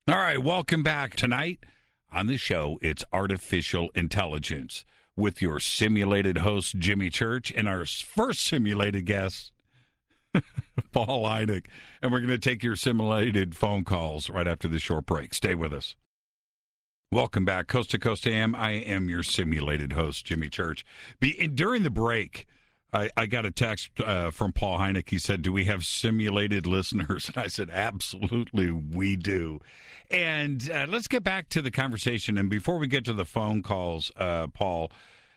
All right, welcome back. Tonight on the show, it's artificial intelligence with your simulated host, Jimmy Church, and our first simulated guest, Paul Hynek. And we're going to take your simulated phone calls right after the short break. Stay with us. Welcome back, Coast to Coast AM. I am your simulated host, Jimmy Church. During the break, I got a text from Paul Hynek. He said, "Do we have simulated listeners?" And I said, "Absolutely, we do." And let's get back to the conversation. And before we get to the phone calls, Paul,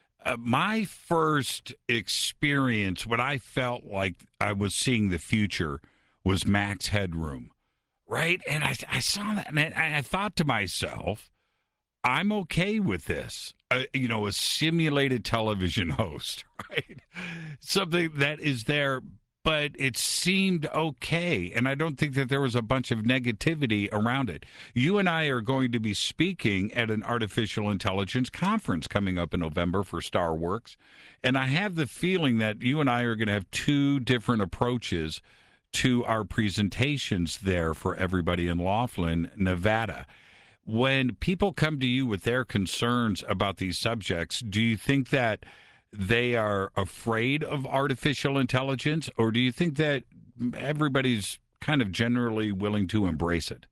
my first experience, when I felt like I was seeing the future, was Max Headroom, right? And I saw that, and I thought to myself, I'm okay with this. A simulated television host, right? Something that is there, but it seemed okay. And I don't think that there was a bunch of negativity around it. You and I are going to be speaking at an artificial intelligence conference coming up in November for StarWorks. And I have the feeling that you and I are going to have two different approaches to our presentations there for everybody in Laughlin, Nevada. When people come to you with their concerns about these subjects, do you think that they are afraid of artificial intelligence, or do you think that everybody's kind of generally willing to embrace it?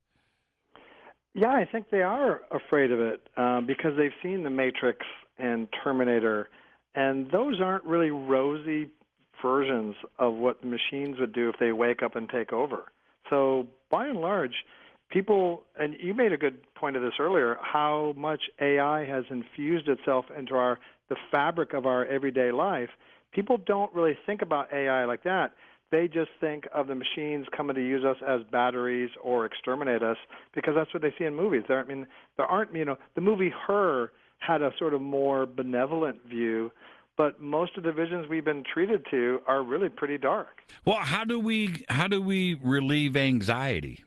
Yeah, I think they are afraid of it because they've seen The Matrix and Terminator, and those aren't really rosy versions of what the machines would do if they wake up and take over. So by and large, people, and you made a good point of this earlier, how much AI has infused itself into the fabric of our everyday life. People don't really think about AI like that. They just think of the machines coming to use us as batteries or exterminate us because that's what they see in movies. There aren't, the movie Her had a sort of more benevolent view, but most of the visions we've been treated to are really pretty dark. Well, how do we relieve anxiety?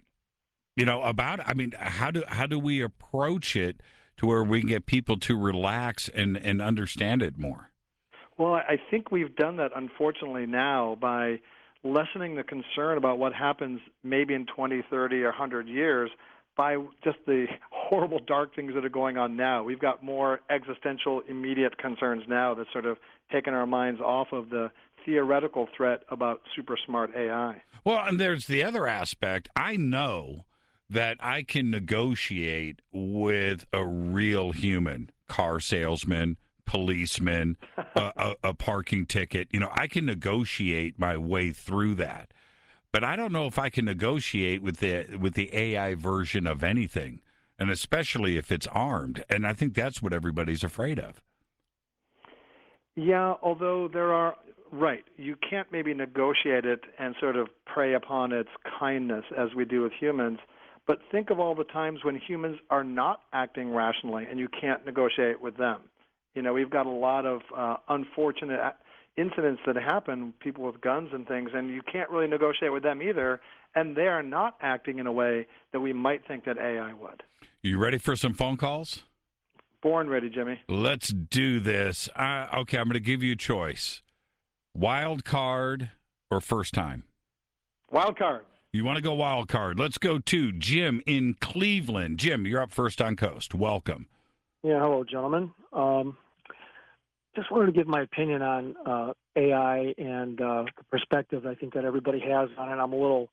How do we approach it to where we can get people to relax and understand it more? Well, I think we've done that, unfortunately, now by lessening the concern about what happens maybe in 20, 30, or 100 years by just the horrible, dark things that are going on now. We've got more existential, immediate concerns now that's sort of taken our minds off of the theoretical threat about super smart AI. Well, and there's the other aspect. I know that I can negotiate with a real human, car salesman, policeman, a parking ticket. I can negotiate my way through that. But I don't know if I can negotiate with the AI version of anything, and especially if it's armed. And I think that's what everybody's afraid of. Yeah, although right, you can't maybe negotiate it and sort of prey upon its kindness as we do with humans. But think of all the times when humans are not acting rationally and you can't negotiate with them. We've got a lot of unfortunate incidents that happen, people with guns and things, and you can't really negotiate with them either, and they are not acting in a way that we might think that AI would. You ready for some phone calls? Born ready, Jimmy. Let's do this. Okay, I'm going to give you a choice. Wild card or first time? Wild card. You want to go wild card. Let's go to Jim in Cleveland. Jim, you're up first on Coast. Welcome. Yeah, hello, gentlemen. Just wanted to give my opinion on AI and the perspective I think that everybody has on it. I'm a little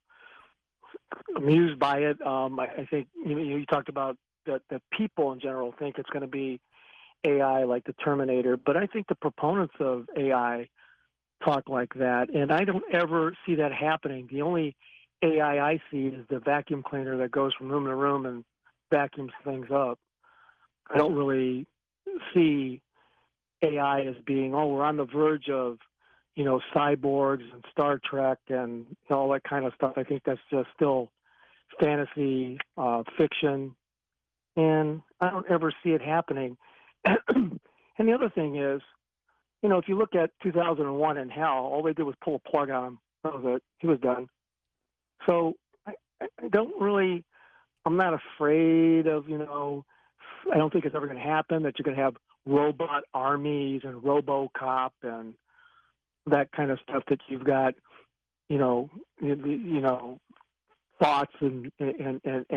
amused by it. I think you talked about that people in general think it's going to be AI like the Terminator, but I think the proponents of AI talk like that, and I don't ever see that happening. The only AI I see is the vacuum cleaner that goes from room to room and vacuums things up. I don't really see AI as being, we're on the verge of, cyborgs and Star Trek and all that kind of stuff. I think that's just still fantasy fiction, and I don't ever see it happening. And the other thing is, if you look at 2001 and HAL, all they did was pull a plug on him. That was it. He was done. So I don't really, I'm not afraid of, I don't think it's ever going to happen that you're going to have robot armies and RoboCop and that kind of stuff that you've got, thoughts and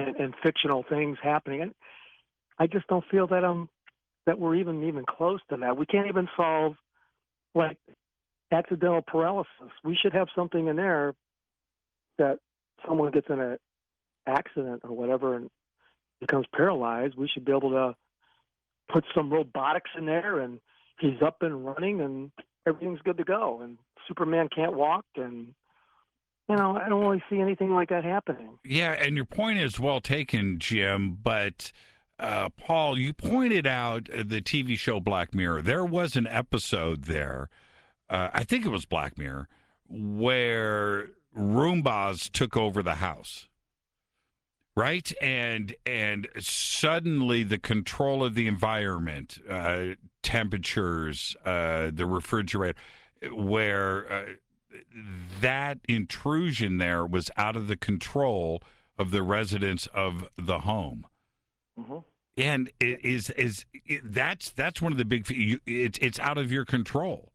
fictional things happening. And I just don't feel that we're even close to that. We can't even solve like accidental paralysis. We should have something in there that someone gets in an accident or whatever and becomes paralyzed. We should be able to put some robotics in there, and he's up and running, and everything's good to go. And Superman can't walk, and I don't really see anything like that happening. Yeah, and your point is well taken, Jim. But Paul, you pointed out the TV show Black Mirror. There was an episode there, I think it was Black Mirror, where Roombas took over the house. Right, and suddenly the control of the environment, temperatures, the refrigerator, where that intrusion there was out of the control of the residents of the home, and that's one of the big. It's out of your control.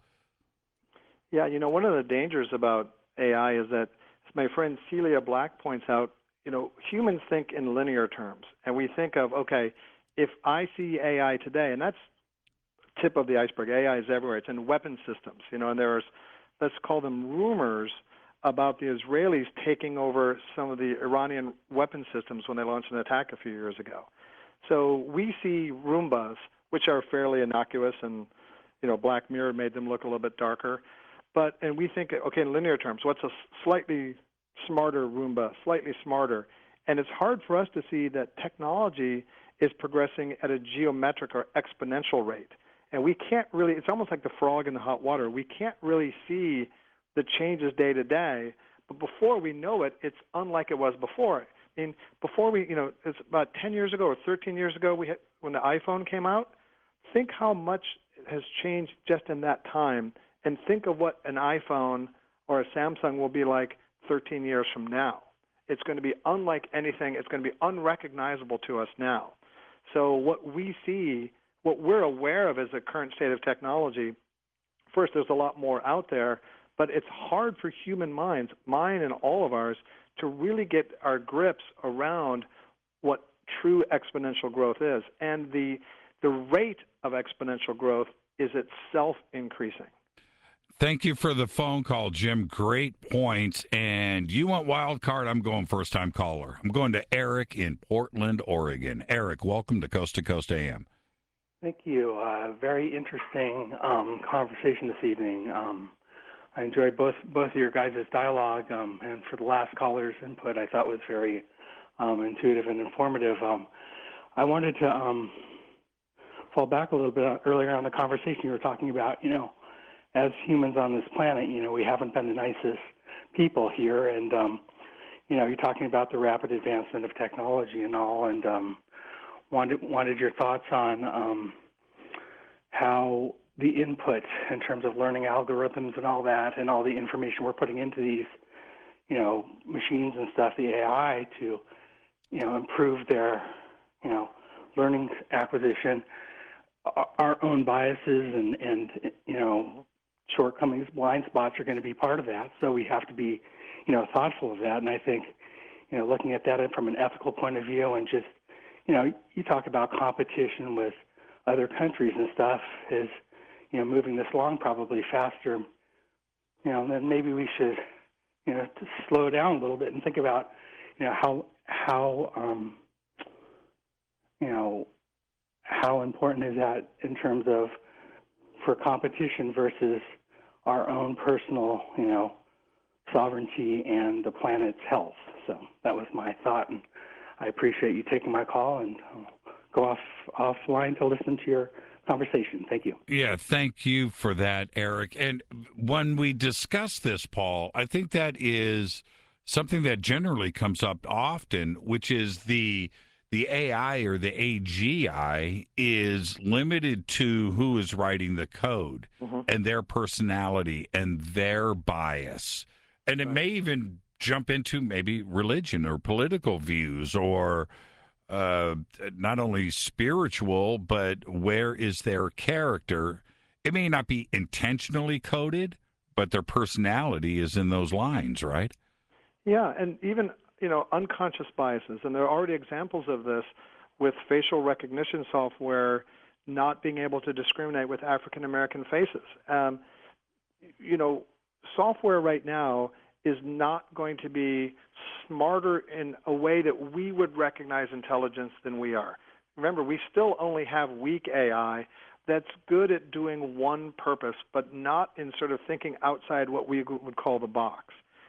Yeah, one of the dangers about AI is that, as my friend Celia Black points out, humans think in linear terms, and we think of, okay, if I see AI today, and that's tip of the iceberg. AI is everywhere. It's in weapon systems, and there's, let's call them rumors about the Israelis taking over some of the Iranian weapon systems when they launched an attack a few years ago. So we see Roombas, which are fairly innocuous, and, Black Mirror made them look a little bit darker. And we think, okay, in linear terms, what's a slightly smarter Roomba, slightly smarter? And it's hard for us to see that technology is progressing at a geometric or exponential rate. And we can't really, it's almost like the frog in the hot water. We can't really see the changes day to day, but before we know it, it's unlike it was before. I mean, before it's about 10 years ago or 13 years ago when the iPhone came out. Think how much has changed just in that time, and think of what an iPhone or a Samsung will be like 13 years from now. It's going to be unlike anything. It's going to be unrecognizable to us now. So what we see, what we're aware of as the current state of technology, first, there's a lot more out there, but it's hard for human minds, mine and all of ours, to really get our grips around what true exponential growth is. And the rate of exponential growth is itself increasing. Thank you for the phone call, Jim. Great points. And you want wild card? I'm going first-time caller. I'm going to Eric in Portland, Oregon. Eric, welcome to Coast AM. Thank you. Very interesting conversation this evening. I enjoyed both of your guys' dialogue, and for the last caller's input, I thought was very intuitive and informative. I wanted to fall back a little bit earlier on the conversation. You were talking about, as humans on this planet, we haven't been the nicest people here, and you're talking about the rapid advancement of technology and all, and wanted your thoughts on how the input in terms of learning algorithms and all that, and all the information we're putting into these, machines and stuff, the AI, to, improve their, learning acquisition, our own biases and shortcomings, blind spots are going to be part of that. So we have to be, thoughtful of that. And I think, looking at that from an ethical point of view, and just, you talk about competition with other countries and stuff is, moving this along probably faster, then maybe we should, to slow down a little bit and think about, how important is that in terms of for competition versus our own personal, sovereignty and the planet's health. So that was my thought, and I appreciate you taking my call, and go offline to listen to your conversation. Thank you. Yeah, thank you for that, Eric. And when we discuss this, Paul, I think that is something that generally comes up often, which is the AI or the AGI is limited to who is writing the code and their personality and their bias. And it may even jump into maybe religion or political views or not only spiritual, but where is their character? It may not be intentionally coded, but their personality is in those lines, right? Yeah, and even unconscious biases, and there are already examples of this with facial recognition software not being able to discriminate with African American faces. Software right now is not going to be smarter in a way that we would recognize intelligence than we are. Remember, we still only have weak AI that's good at doing one purpose, but not in sort of thinking outside what we would call the box.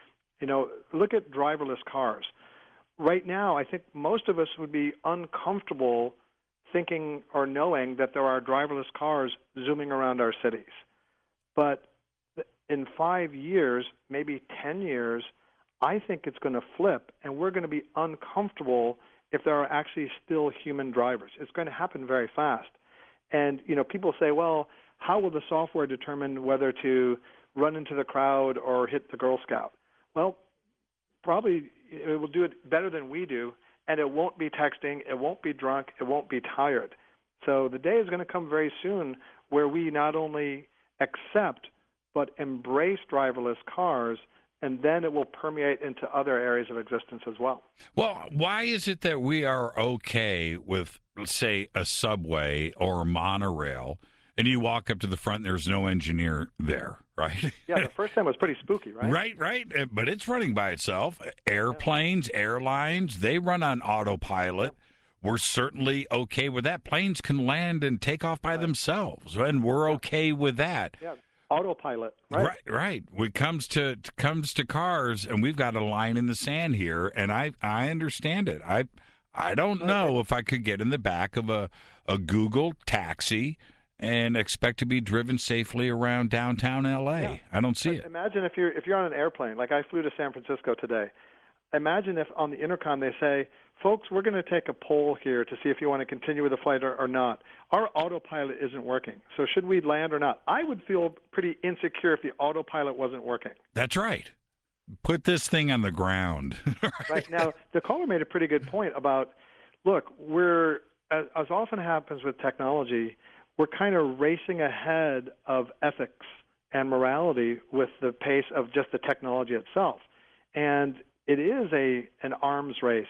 Look at driverless cars. Right now, I think most of us would be uncomfortable thinking or knowing that there are driverless cars zooming around our cities. But in 5 years, maybe 10 years, I think it's going to flip, and we're going to be uncomfortable if there are actually still human drivers. It's going to happen very fast. And, people say, well, how will the software determine whether to run into the crowd or hit the Girl Scout? Well, probably it will do it better than we do, and it won't be texting, it won't be drunk, it won't be tired. So the day is going to come very soon where we not only accept but embrace driverless cars, and then it will permeate into other areas of existence as well. Well, why is it that we are okay with, let's say, a subway or a monorail, and you walk up to the front and there's no engineer there, right? Yeah, the first time was pretty spooky, right? Right. But it's running by itself. Airplanes, airlines, they run on autopilot. We're certainly okay with that. Planes can land and take off by themselves, and we're okay with that. Yeah. Autopilot, right? Right. When it comes to cars, and we've got a line in the sand here, and I understand it. I don't know if I could get in the back of a Google taxi and expect to be driven safely around downtown LA. Yeah. I don't see it. Imagine if you're on an airplane, like I flew to San Francisco today. Imagine if on the intercom they say, folks, we're going to take a poll here to see if you want to continue with the flight or not. Our autopilot isn't working, so should we land or not? I would feel pretty insecure if the autopilot wasn't working. That's right. Put this thing on the ground. Right. Now, the caller made a pretty good point about, look, we're, as often happens with technology, we're kind of racing ahead of ethics and morality with the pace of just the technology itself. And it is an arms race.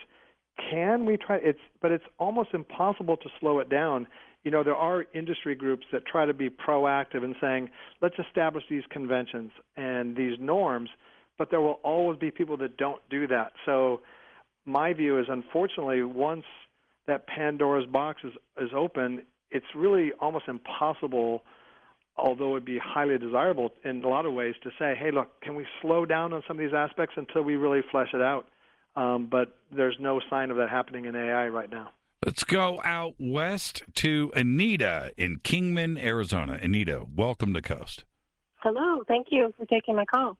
Can we try? But it's almost impossible to slow it down. There are industry groups that try to be proactive in saying, let's establish these conventions and these norms, but there will always be people that don't do that. So my view is, unfortunately, once that Pandora's box is open, it's really almost impossible, although it would be highly desirable in a lot of ways, to say, hey, look, can we slow down on some of these aspects until we really flesh it out? But there's no sign of that happening in AI right now. Let's go out west to Anita in Kingman, Arizona. Anita, welcome to Coast. Hello. Thank you for taking my call.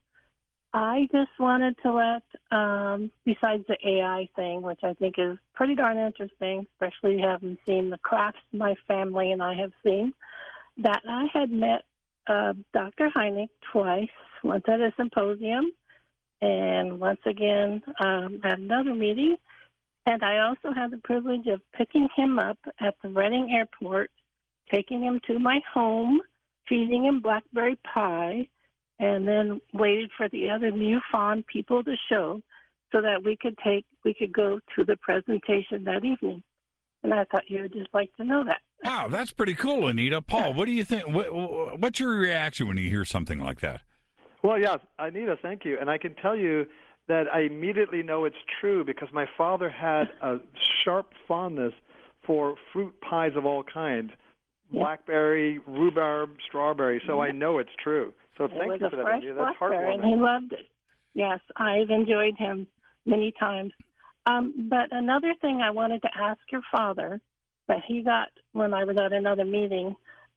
I just wanted to let, besides the AI thing, which I think is pretty darn interesting, especially having seen the crafts my family and I have seen, that I had met Dr. Hynek twice, once at a symposium and once again at another meeting. And I also had the privilege of picking him up at the Reading Airport, taking him to my home, feeding him blackberry pie, and then waited for the other MUFON people to show so that we could go to the presentation that evening. And I thought you would just like to know that. Wow, that's pretty cool, Anita. Paul, what do you think? What's your reaction when you hear something like that? Well, yeah, Anita, thank you. And I can tell you that I immediately know it's true because my father had a sharp fondness for fruit pies of all kinds, blackberry, rhubarb, strawberry. So I know it's true. So thank you for that, Anita. That's heartwarming. And he loved it. Yes, I've enjoyed him many times. But another thing I wanted to ask your father that he got when I was at another meeting,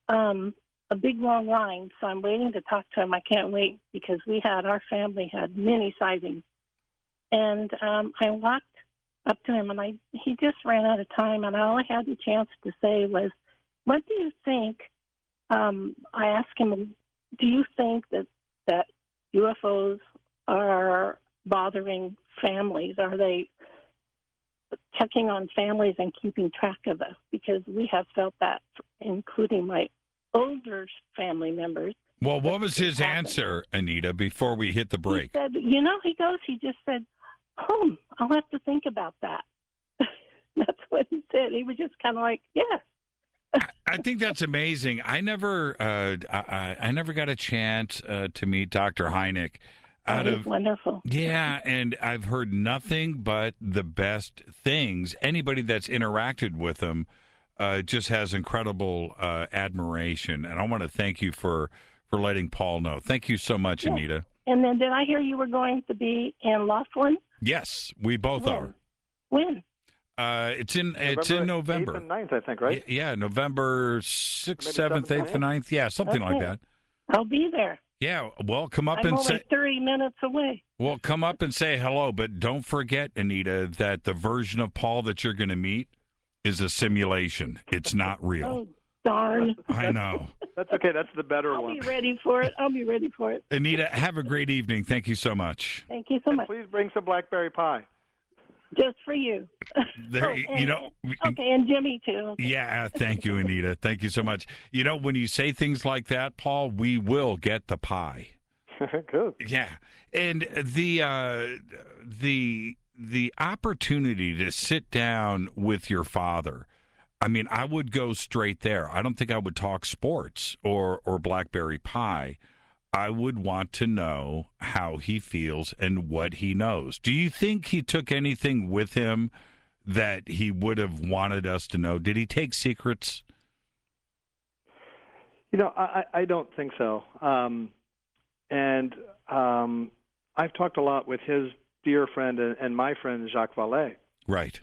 a big long line. So I'm waiting to talk to him. I can't wait because our family had many sightings. And I walked up to him, and he just ran out of time, and all I had the chance to say was, what do you think? I asked him, do you think that UFOs are bothering families? Are they checking on families and keeping track of us? Because we have felt that, including my older family members. Well, what was his answer, Anita, before we hit the break? He said, he just said, I'll have to think about that. That's what he said. He was just kind of like, yes. I think that's amazing. I never got a chance to meet Dr. Hynek. He's wonderful. Yeah, and I've heard nothing but the best things. Anybody that's interacted with him just has incredible admiration, and I want to thank you for letting Paul know. Thank you so much, Yeah. Anita. And then did I hear you were going to be in Laughlin? Yes, we both are. When? It's in November. 8th and 9th, I think, right? Yeah, November 6th, 7th, 8th, and 9th. Yeah, something like Okay. that. I'll be there. Yeah, well, come up I'm and only say 30 minutes away. Well, come up and say hello, but don't forget, Anita, that the version of Paul that you're going to meet is a simulation. It's not real. Oh, darn. I know. That's okay. That's the better I'll one. be ready for it. I'll be ready for it. Anita, have a great evening. Thank you so much. Thank you so And much. please bring some blackberry pie. Just for you. There, Oh, you know. Okay, and Jimmy too. Yeah, thank you, Anita. Thank you so much. You know, when you say things like that, Paul, we will get the pie. Good. Yeah, and the opportunity to sit down with your father. I mean, I would go straight there. I don't think I would talk sports or blackberry pie. I would want to know how he feels and what he knows. Do you think he took anything with him that he would have wanted us to know? Did he take secrets? You know, I don't think so. And I've talked a lot with his dear friend and my friend, Jacques Vallée. Right.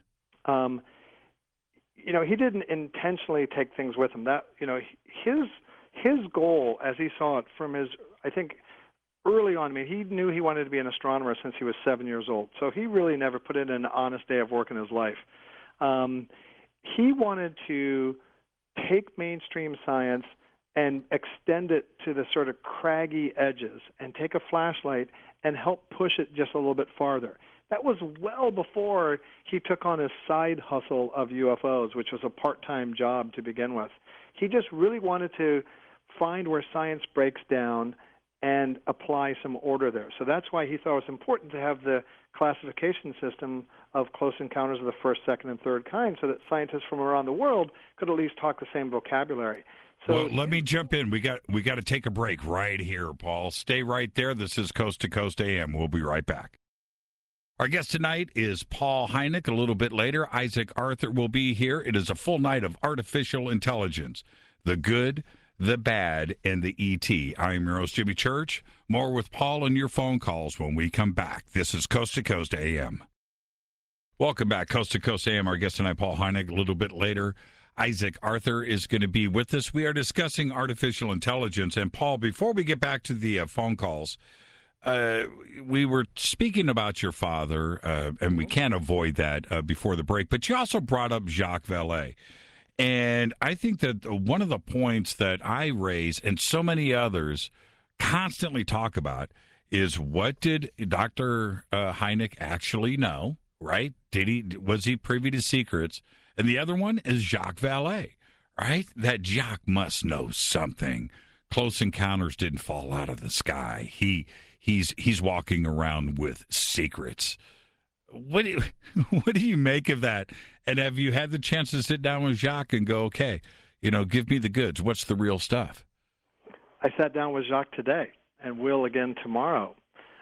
You know, he didn't intentionally take things with him. That, you know, his goal, as he saw it from his, I think, early on, I mean, he knew he wanted to be an astronomer since he was 7 years old. So he really never put in an honest day of work in his life. He wanted to take mainstream science and extend it to the sort of craggy edges and take a flashlight and help push it just a little bit farther. That was well before he took on his side hustle of UFOs, which was a part-time job to begin with. He just really wanted to find where science breaks down and apply some order there. So that's why he thought it was important to have the classification system of close encounters of the first, second, and third kind so that scientists from around the world could at least talk the same vocabulary. So, well, let me jump in. We got to take a break right here, Paul. Stay right there. This is Coast to Coast AM. We'll be right back. Our guest tonight is Paul Hynek. A little bit later, Isaac Arthur will be here. It is a full night of artificial intelligence, the good, the bad, and the ET. I'm your host, Jimmy Church. More with Paul and your phone calls when we come back. This is Coast to Coast AM. Welcome back, Coast to Coast AM. Our guest tonight, Paul Hynek. A little bit later, Isaac Arthur is going to be with us. We are discussing artificial intelligence. And, Paul, before we get back to the phone calls, we were speaking about your father, and we can't avoid that before the break. But you also brought up Jacques Vallée. And I think that one of the points that I raise and so many others constantly talk about is, what did Dr. Hynek actually know, right? Was he privy to secrets? And the other one is Jacques Vallée, right? That Jacques must know something. Close Encounters didn't fall out of the sky. He's walking around with secrets. What do you make of that? And have you had the chance to sit down with Jacques and go, okay, you know, give me the goods. What's the real stuff? I sat down with Jacques today and will again tomorrow.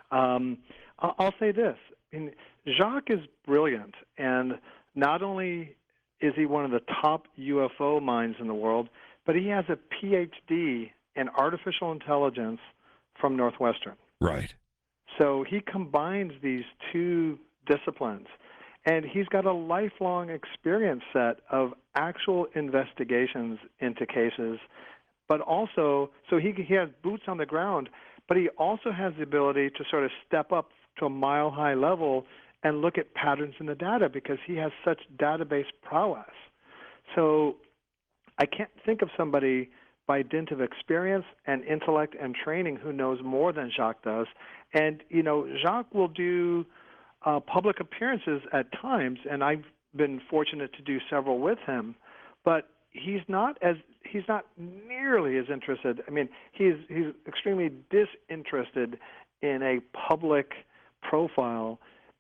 I'll say this. I mean, Jacques is brilliant, and not only is he one of the top UFO minds in the world, but he has a PhD in artificial intelligence from Northwestern. Right. So he combines these two disciplines, and he's got a lifelong experience set of actual investigations into cases, but also, so he has boots on the ground, but he also has the ability to sort of step up to a mile-high level and look at patterns in the data because he has such database prowess. So I can't think of somebody by dint of experience and intellect and training who knows more than Jacques does. And, you know, Jacques will do public appearances at times, and I've been fortunate to do several with him, but he's not nearly as interested. I mean, he's extremely disinterested in a public profile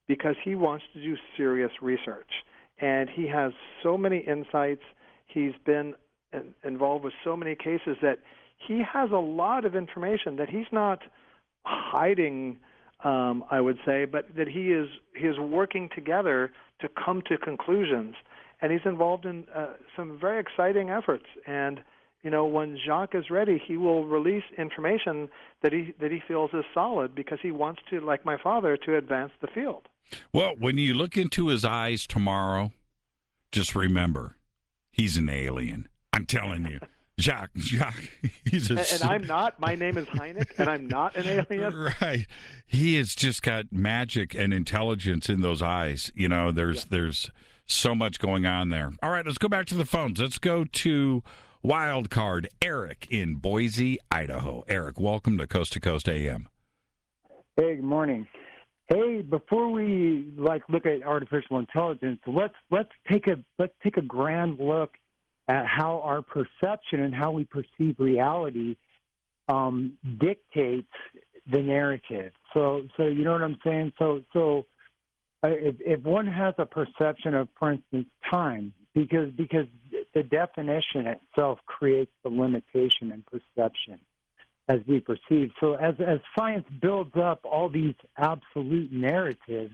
because he wants to do serious research. And he has so many insights. He's been involved with so many cases that he has a lot of information that he's not hiding, I would say, but that he is working together to come to conclusions. And he's involved in some very exciting efforts. And when Jacques is ready, he will release information that he feels is solid because he wants to, like my father, to advance the field. Well, when you look into his eyes tomorrow, just remember, he's an alien. I'm telling you. Jacques, he's and I'm not. My name is Hynek, and I'm not an alien. Right. He has just got magic and intelligence in those eyes. There's so much going on there. All right, let's go back to the phones. Let's go to Wild Card Eric in Boise, Idaho. Eric, welcome to Coast AM. Hey, good morning. Hey, before we look at artificial intelligence, let's take a grand look at how our perception and how we perceive reality dictates the narrative. So you know what I'm saying? So if one has a perception of, for instance, time, because the definition itself creates the limitation in perception as we perceive. So as science builds up all these absolute narratives,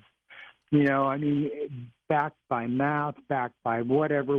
backed by math, backed by whatever,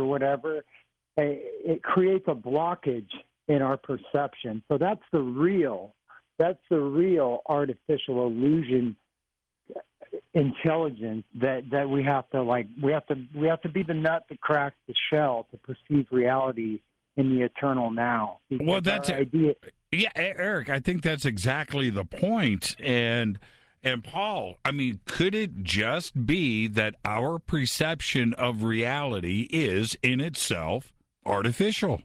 it creates a blockage in our perception. So that's the real artificial illusion intelligence that we have to be the nut that cracks the shell to perceive reality in the eternal now. Well, that's idea. Yeah, Eric, I think that's exactly the point. And Paul, could it just be that our perception of reality is in itself artificial?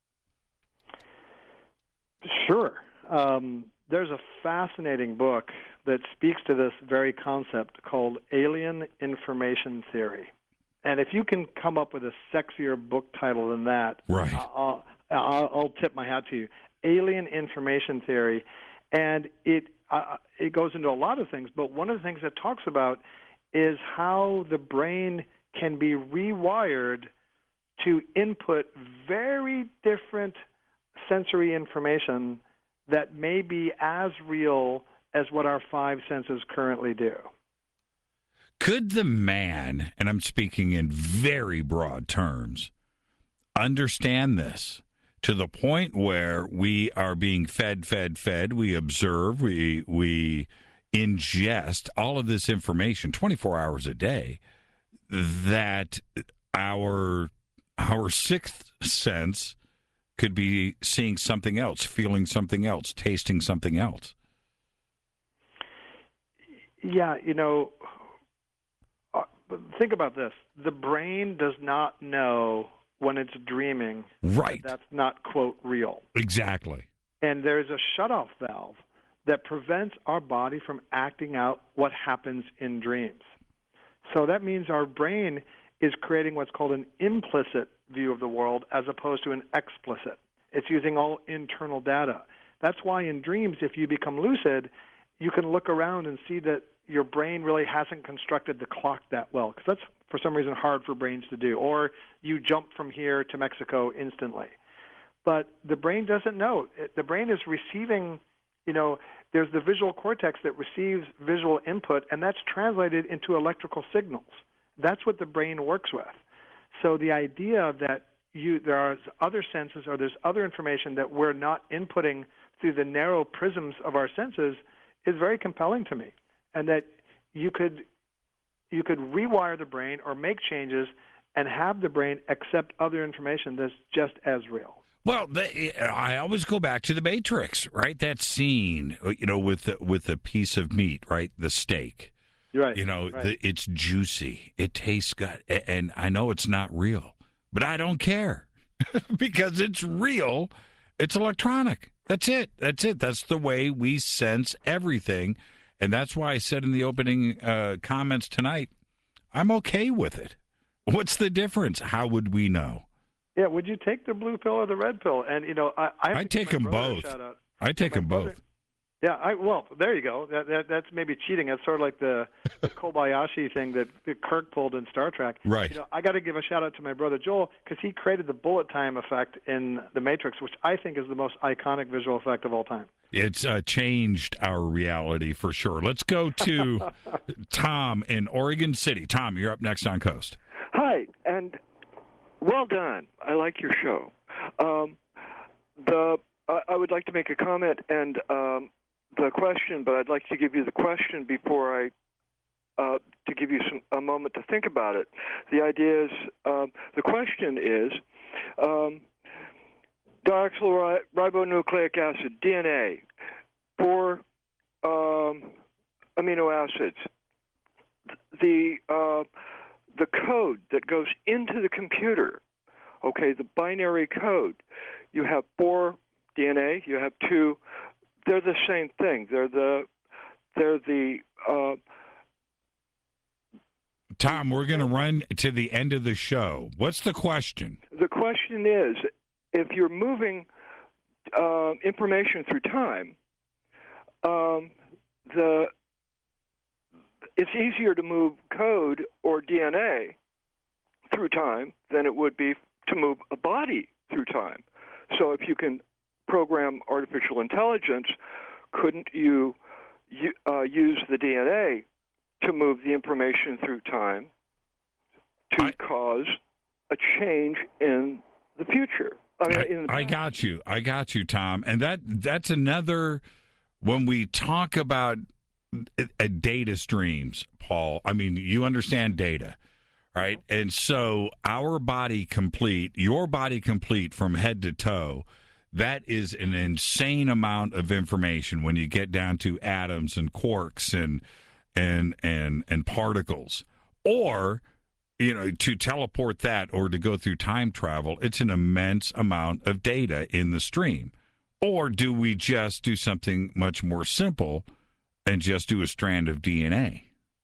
Sure. There's a fascinating book that speaks to this very concept called Alien Information Theory. And if you can come up with a sexier book title than that, right, I'll tip my hat to you. Alien Information Theory. And it goes into a lot of things, but one of the things it talks about is how the brain can be rewired to input very different sensory information that may be as real as what our five senses currently do. Could the man, and I'm speaking in very broad terms, understand this to the point where we are being fed, we observe, we ingest all of this information 24 hours a day, that our sixth sense could be seeing something else, feeling something else, tasting something else? Yeah, think about this. The brain does not know when it's dreaming. Right. That's not, quote, real. Exactly. And there's a shutoff valve that prevents our body from acting out what happens in dreams. So that means our brain is creating what's called an implicit view of the world as opposed to an explicit. It's using all internal data. That's why in dreams, if you become lucid, you can look around and see that your brain really hasn't constructed the clock that well, because that's, for some reason, hard for brains to do. Or you jump from here to Mexico instantly. But the brain doesn't know. The brain is receiving, there's the visual cortex that receives visual input, and that's translated into electrical signals. That's what the brain works with. So the idea that there are other senses or there's other information that we're not inputting through the narrow prisms of our senses is very compelling to me, and that you could rewire the brain or make changes and have the brain accept other information that's just as real. Well, I always go back to the Matrix, right? That scene, with the piece of meat, right, the steak. Right. Right. It's juicy. It tastes good, and I know it's not real, but I don't care because it's real. It's electronic. That's it. That's the way we sense everything. And that's why I said in the opening comments tonight, I'm okay with it. What's the difference? How would we know? Yeah, would you take the blue pill or the red pill? And, I take them both. I take them both. Yeah, well, there you go. That's maybe cheating. That's sort of like the Kobayashi thing that Kirk pulled in Star Trek. Right. You know, I got to give a shout out to my brother Joel because he created the bullet time effect in The Matrix, which I think is the most iconic visual effect of all time. It's changed our reality for sure. Let's go to Tom in Oregon City. Tom, you're up next on Coast. Hi, and well done. I like your show. I would like to make a comment and the question, but I'd like to give you the question before to give you a moment to think about it. The idea is, the question is, deoxyribonucleic acid, DNA, 4 amino acids. The code that goes into the computer, okay, the binary code, you have 4 DNA, you have 2. They're the same thing. They're the Tom, we're going to run to the end of the show. What's the question? The question is, if you're moving information through time, it's easier to move code or DNA through time than it would be to move a body through time. So if you can program artificial intelligence, couldn't you use the DNA to move the information through time to cause a change in the future? I got you, Tom. And that's another, when we talk about data streams, Paul, I mean, you understand data, right? And so our body complete, your body complete from head to toe, that is an insane amount of information when you get down to atoms and quarks and particles. Or, you know, to teleport that or to go through time travel, it's an immense amount of data in the stream. Or do we just do something much more simple and just do a strand of DNA?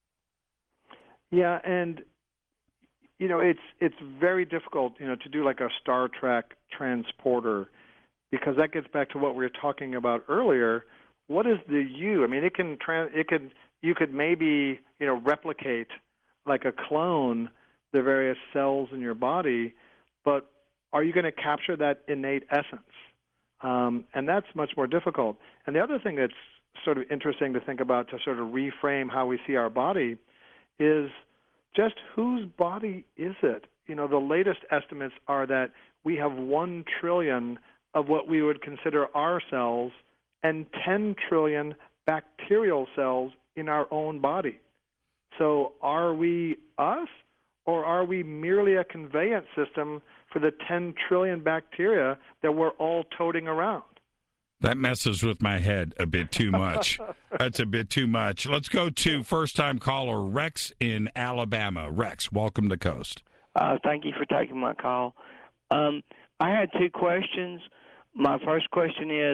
Yeah, and you know, it's very difficult, you know, to do like a Star Trek transporter, because that gets back to what we were talking about earlier. What is the you? I mean, you could maybe, you know, replicate like a clone the various cells in your body, but are you going to capture that innate essence? And that's much more difficult. And the other thing that's sort of interesting to think about, to sort of reframe how we see our body, is just whose body is it? You know, the latest estimates are that we have 1 trillion of what we would consider our cells and 10 trillion bacterial cells in our own body. So are we us, or are we merely a conveyance system for the 10 trillion bacteria that we're all toting around? That messes with my head a bit too much. That's a bit too much. Let's go to first-time caller Rex in Alabama. Rex, welcome to Coast. Thank you for taking my call. I had 2 questions. My first question is,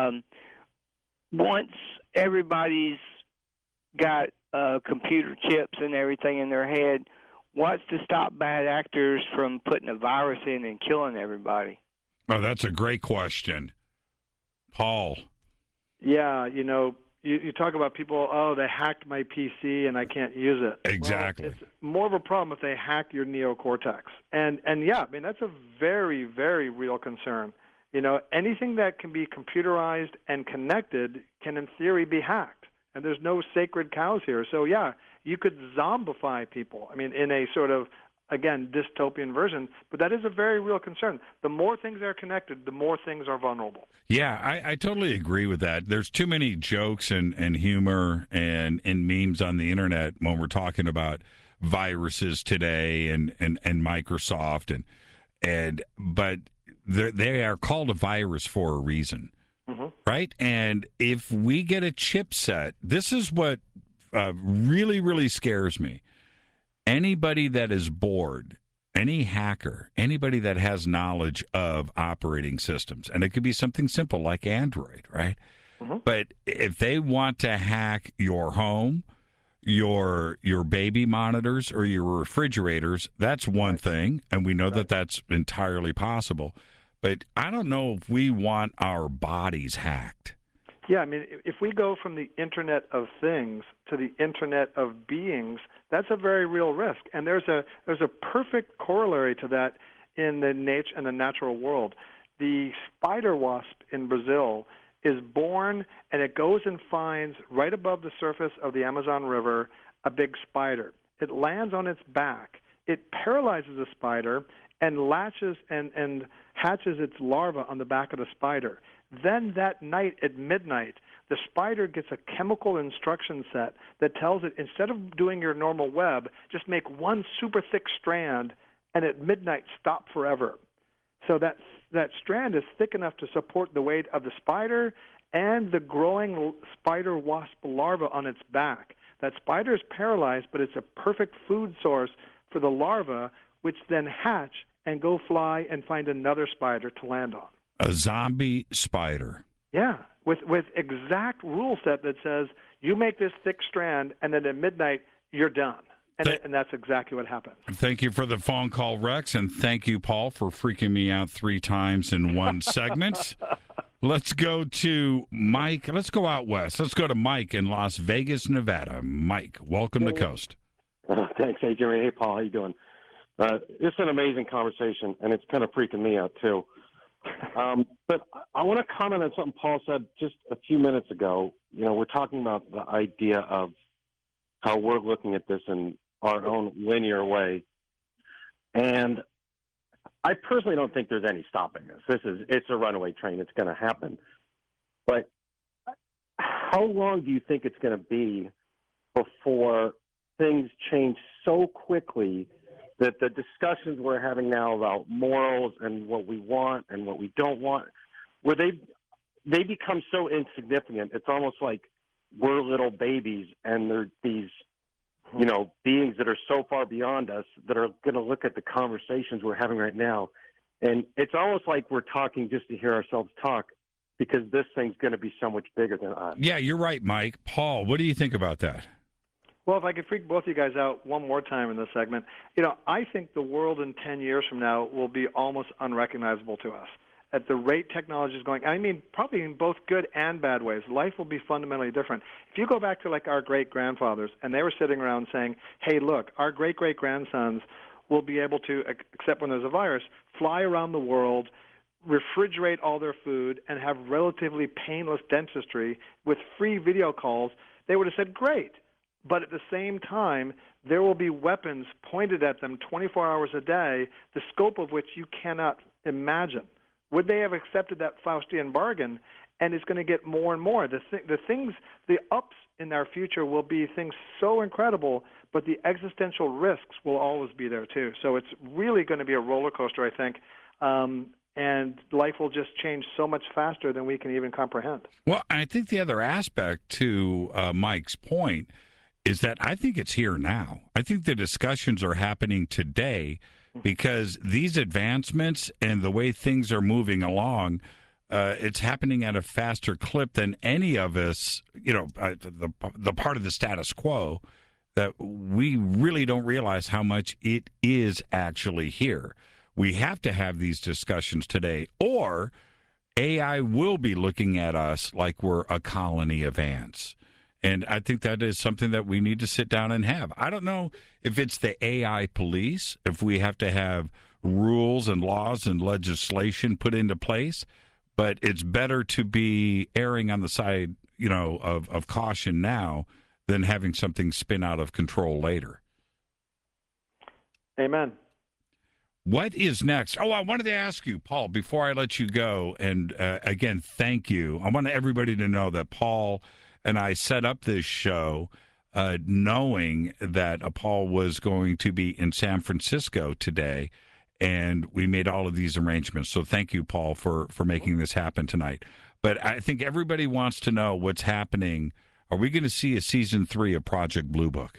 once everybody's got computer chips and everything in their head, what's to stop bad actors from putting a virus in and killing everybody? Oh, that's a great question. Paul. Yeah, you know, you talk about people, they hacked my PC and I can't use it. Exactly. Well, it's more of a problem if they hack your neocortex. And yeah, I mean, that's a very, very real concern. You know, anything that can be computerized and connected can, in theory, be hacked. And there's no sacred cows here. So, yeah, you could zombify people, I mean, in a sort of, again, dystopian version. But that is a very real concern. The more things are connected, the more things are vulnerable. Yeah, I totally agree with that. There's too many jokes and humor and memes on the internet when we're talking about viruses today and Microsoft but they are called a virus for a reason, right? And if we get a chipset, this is what really, really scares me. Anybody that is bored, any hacker, anybody that has knowledge of operating systems, and it could be something simple like Android, right? But if they want to hack your home, your baby monitors, or your refrigerators, that's one thing, and we know that that's entirely possible. But I don't know if we want our bodies hacked. Yeah, I mean, if we go from the Internet of Things to the Internet of Beings, that's a very real risk. And there's a perfect corollary to that in the natural world. The spider wasp in Brazil is born, and it goes and finds right above the surface of the Amazon River a big spider. It lands on its back. It paralyzes the spider and latches and hatches its larva on the back of the spider. Then that night at midnight, the spider gets a chemical instruction set that tells it, instead of doing your normal web, just make one super thick strand and at midnight stop forever. So that strand is thick enough to support the weight of the spider and the growing spider wasp larva on its back. That spider is paralyzed, but it's a perfect food source for the larva, which then hatch and go fly and find another spider to land on. A zombie spider. Yeah, with exact rule set that says you make this thick strand, and then at midnight you're done. And that's exactly what happened. Thank you for the phone call, Rex, and thank you, Paul, for freaking me out 3 times in one segment. Let's go to Mike. Let's go out west. Let's go to Mike in Las Vegas, Nevada. Mike, welcome to Coast. Thanks. Hey, Jimmy. Hey, Paul. How you doing? It's an amazing conversation, and it's kind of freaking me out, too. But I want to comment on something Paul said just a few minutes ago. You know, we're talking about the idea of how we're looking at this in our own linear way. And I personally don't think there's any stopping this. It's a runaway train. It's going to happen. But how long do you think it's going to be before things change so quickly that the discussions we're having now about morals and what we want and what we don't want, where they become so insignificant, it's almost like we're little babies and they're these, you know, beings that are so far beyond us that are going to look at the conversations we're having right now. And it's almost like we're talking just to hear ourselves talk, because this thing's going to be so much bigger than us. Yeah, you're right, Mike. Paul, what do you think about that? Well, if I could freak both of you guys out one more time in this segment, you know, I think the world in 10 years from now will be almost unrecognizable to us. At the rate technology is going, I mean, probably in both good and bad ways, life will be fundamentally different. If you go back to like our great-grandfathers, and they were sitting around saying, hey, look, our great-great-grandsons will be able to, except when there's a virus, fly around the world, refrigerate all their food, and have relatively painless dentistry with free video calls, they would have said, great. But at the same time, there will be weapons pointed at them 24 hours a day, the scope of which you cannot imagine. Would they have accepted that Faustian bargain? And it's going to get more and more. The ups in our future will be things so incredible, but the existential risks will always be there too. So it's really going to be a roller coaster, I think. And life will just change so much faster than we can even comprehend. Well, I think the other aspect to Mike's point is that I think it's here now. I think the discussions are happening today because these advancements and the way things are moving along, it's happening at a faster clip than any of us, you know, the part of the status quo, that we really don't realize how much it is actually here. We have to have these discussions today, or AI will be looking at us like we're a colony of ants. And I think that is something that we need to sit down and have. I don't know if it's the AI police, if we have to have rules and laws and legislation put into place, but it's better to be erring on the side, you know, of caution now than having something spin out of control later. Amen. What is next? Oh, I wanted to ask you, Paul, before I let you go, and again, thank you. I want everybody to know that Paul and I set up this show knowing that Paul was going to be in San Francisco today, and we made all of these arrangements. So thank you, Paul, for making this happen tonight. But I think everybody wants to know what's happening. Are we going to see a season 3 of Project Blue Book?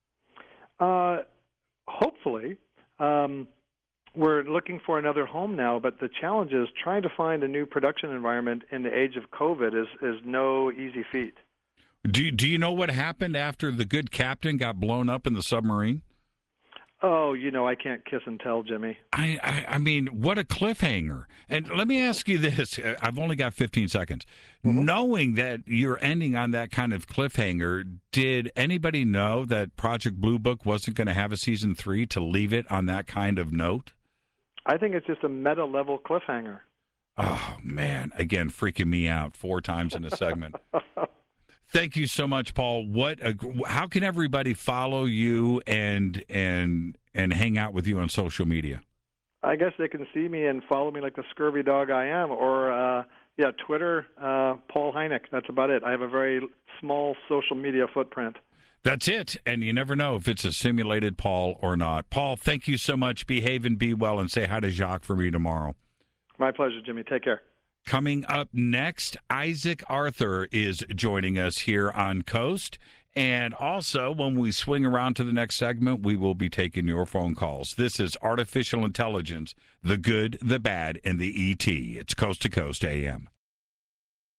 Hopefully. We're looking for another home now, but the challenge is trying to find a new production environment in the age of COVID is no easy feat. Do you know what happened after the Good Captain got blown up in the submarine? Oh, I can't kiss and tell, Jimmy. I mean, what a cliffhanger. And let me ask you this. I've only got 15 seconds. Mm-hmm. Knowing that you're ending on that kind of cliffhanger, did anybody know that Project Blue Book wasn't going to have a season 3 to leave it on that kind of note? I think it's just a meta-level cliffhanger. Oh, man. Again, freaking me out 4 times in a segment. Thank you so much, Paul. How can everybody follow you and hang out with you on social media? I guess they can see me and follow me like the scurvy dog I am, or Twitter, Paul Hynek. That's about it. I have a very small social media footprint. That's it, and you never know if it's a simulated Paul or not. Paul, thank you so much. Behave and be well, and say hi to Jacques for me tomorrow. My pleasure, Jimmy. Take care. Coming up next, Isaac Arthur is joining us here on Coast. And also, when we swing around to the next segment, we will be taking your phone calls. This is Artificial Intelligence, the good, the bad, and the ET. It's Coast to Coast AM.